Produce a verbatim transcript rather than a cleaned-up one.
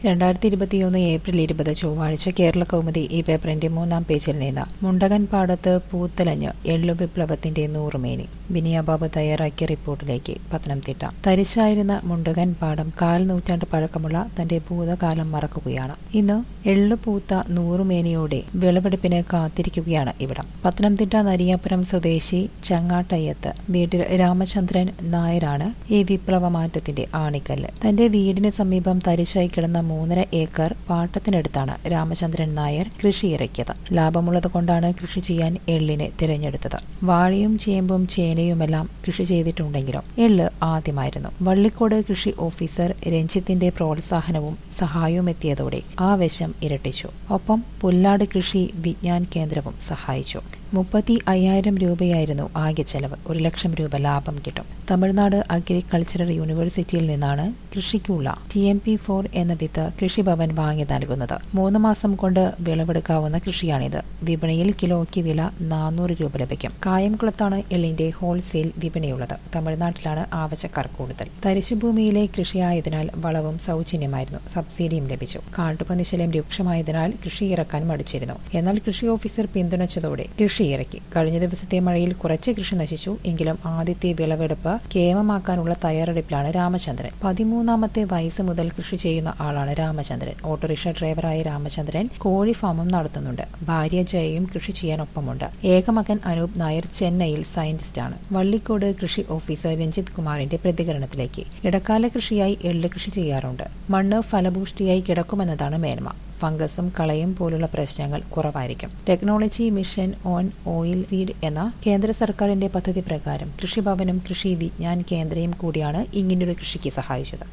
രണ്ടായിരത്തി ഇരുപത്തിയൊന്ന് ഏപ്രിൽ ഇരുപത് ചൊവ്വാഴ്ച കേരള കൗമുദി ഈ പേപ്പറിന്റെ മൂന്നാം പേജിൽ നിന്ന് മുണ്ടകൻ പാടത്ത് പൂത്തലഞ്ഞ് എള്ളു വിപ്ലവത്തിന്റെ നൂറുമേനി. ബിനിയാബാബു തയ്യാറാക്കിയ റിപ്പോർട്ടിലേക്ക്. പത്തനംതിട്ട. തരിശായിരുന്ന മുണ്ടകൻ പാടം കാൽ നൂറ്റാണ്ട് പഴക്കമുള്ള തന്റെ ഭൂതകാലം മറക്കുകയാണ്. ഇന്ന് എള്ളു പൂത്ത നൂറുമേനിയോടെ വിളവെടുപ്പിന് കാത്തിരിക്കുകയാണ് ഇവിടം. പത്തനംതിട്ട നരിയാപുരം സ്വദേശി ചങ്ങാട്ടയ്യത്ത് വീട്ടിൽ രാമചന്ദ്രൻ നായരാണ് ഈ വിപ്ലവ മാറ്റത്തിന്റെ ആണിക്കല്ല്. തന്റെ വീടിന് സമീപം തരിശായി കിടന്ന മൂന്നര ഏക്കർ പാട്ടത്തിനടുത്താണ് രാമചന്ദ്രൻ നായർ കൃഷി ഇറക്കിയത്. ലാഭമുള്ളതുകൊണ്ടാണ് കൃഷി ചെയ്യാൻ എള്ളിനെ തിരഞ്ഞെടുത്തത്. വാഴയും ചേമ്പും ചേനയുമെല്ലാം കൃഷി ചെയ്തിട്ടുണ്ടെങ്കിലും എള്ള് ആദ്യമായിരുന്നു. വള്ളിക്കോട് കൃഷി ഓഫീസർ രഞ്ജിത്തിന്റെ പ്രോത്സാഹനവും സഹായവും എത്തിയതോടെ ആ വശം ഇരട്ടിച്ചു. ഒപ്പം പുല്ലാട് കൃഷി വിജ്ഞാൻ കേന്ദ്രവും സഹായിച്ചു. മുപ്പത്തി അയ്യായിരം രൂപയായിരുന്നു ആകെ ചെലവ്. ഒരു ലക്ഷം രൂപ ലാഭം കിട്ടും. തമിഴ്നാട് അഗ്രികൾച്ചറൽ യൂണിവേഴ്സിറ്റിയിൽ നിന്നാണ് കൃഷിക്കുള്ള ടി എം പി ഫോർ എന്ന വിത്ത് കൃഷിഭവൻ വാങ്ങി നൽകുന്നത്. മൂന്ന് മാസം കൊണ്ട് വിളവെടുക്കാവുന്ന കൃഷിയാണിത്. വിപണിയിൽ കിലോയ്ക്ക് വില നാനൂറ് രൂപ ലഭിക്കും. കായംകുളത്താണ് എള്ളിന്റെ ഹോൾസെയിൽ വിപണിയുള്ളത്. തമിഴ്നാട്ടിലാണ് ആവശ്യക്കാർ കൂടുതൽ. തരിശുഭൂമിയിലെ കൃഷിയായതിനാൽ വളവും സൗജന്യമായിരുന്നു. സബ്സിഡിയും ലഭിച്ചു. കാട്ടുപന്നി ശല്യം രൂക്ഷമായതിനാൽ കൃഷി ഇറക്കാൻ മടിച്ചിരുന്നു. എന്നാൽ കൃഷി ഓഫീസർ പിന്തുണച്ചതോടെ കൃഷി ഇറക്കി. കഴിഞ്ഞ ദിവസത്തെ മഴയിൽ കുറച്ച് കൃഷി നശിച്ചു. എങ്കിലും ആദ്യത്തെ വിളവെടുപ്പ് കേമമാക്കാനുള്ള തയ്യാറെടുപ്പിലാണ് രാമചന്ദ്രൻ. പതിമൂന്നാമത്തെ വയസ്സ് മുതൽ കൃഷി ചെയ്യുന്ന ആളാണ് രാമചന്ദ്രൻ. ഓട്ടോറിക്ഷ ഡ്രൈവറായ രാമചന്ദ്രൻ കോഴി ഫാമും നടത്തുന്നുണ്ട്. ഭാര്യ ജയയും കൃഷി ചെയ്യാൻ ഒപ്പമുണ്ട്. ഏകമകൻ അനൂപ് നായർ ചെന്നൈയിൽ സയന്റിസ്റ്റാണ്. വള്ളിക്കോട് കൃഷി ഓഫീസർ രഞ്ജിത് കുമാറിന്റെ പ്രതികരണത്തിലേക്ക്. ഇടക്കാല കൃഷിയായി എള്ള് കൃഷി ചെയ്യാറുണ്ട്. മണ്ണ് ഫലഭൂഷ്ടിയായി കിടക്കുമെന്നതാണ് മേന്മ. ഫംഗസും കളയും പോലുള്ള പ്രശ്നങ്ങൾ കുറവായിരിക്കും. Technology mission on oil seed എന്ന കേന്ദ്ര സർക്കാരിന്റെ പദ്ധതി പ്രകാരം കൃഷിഭവനും കൃഷി വിജ്ഞാൻ കേന്ദ്രയും കൂടിയാണ് ഇങ്ങനൊരു കൃഷിക്ക് സഹായിച്ചത്.